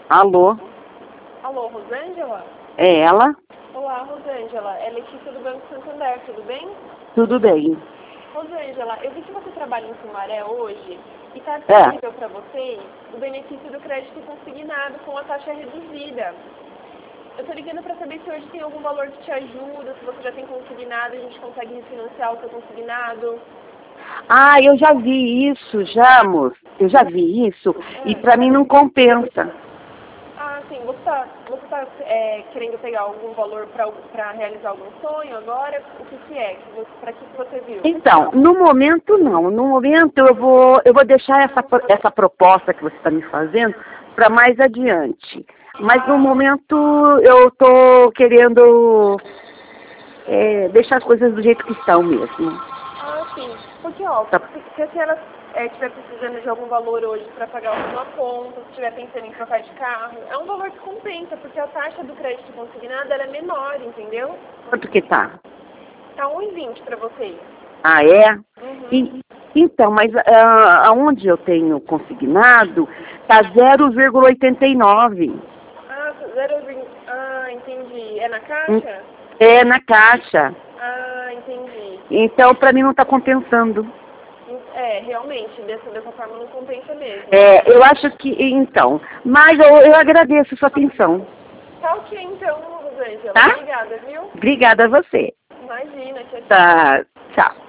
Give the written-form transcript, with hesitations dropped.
Alô? Alô, Rosângela? É ela? Olá, Rosângela. É Letícia do Banco Santander, tudo bem? Tudo bem. Rosângela, eu vi que você trabalha em Sumaré hoje e está É. disponível para vocês o benefício do crédito consignado com a taxa reduzida. Eu estou ligando para saber se hoje tem algum valor que te ajuda, se você já tem consignado, a gente consegue refinanciar o seu consignado. Ah, eu já vi isso, já, moço. Eu já vi isso e pra mim não compensa. Ah, sim. Você tá querendo pegar algum valor para realizar algum sonho agora? O que é? Para que você viu? Então, no momento não. No momento eu vou deixar essa proposta que você está me fazendo para mais adiante. Mas no momento eu estou querendo deixar as coisas do jeito que estão mesmo. Ah, sim. Porque, ó, Tá. se a senhora estiver precisando de algum valor hoje para pagar alguma conta, se estiver pensando em trocar de carro, é um valor que compensa, porque a taxa do crédito consignado ela é menor, entendeu? Quanto que tá? Tá 1,20 para vocês. Ah, é? Uhum. Então, mas aonde eu tenho consignado tá 0,89. Ah, 0,20. Ah, entendi. É na caixa? É na caixa. Ah, entendi. Então, para mim não está compensando. É, realmente, dessa forma não compensa mesmo. Eu acho que, então, mas eu agradeço a sua atenção, Tá ok, então, Rosângela. tá? Obrigada, viu? Obrigada a você. Imagina, tchau, tchau. Tá, tchau.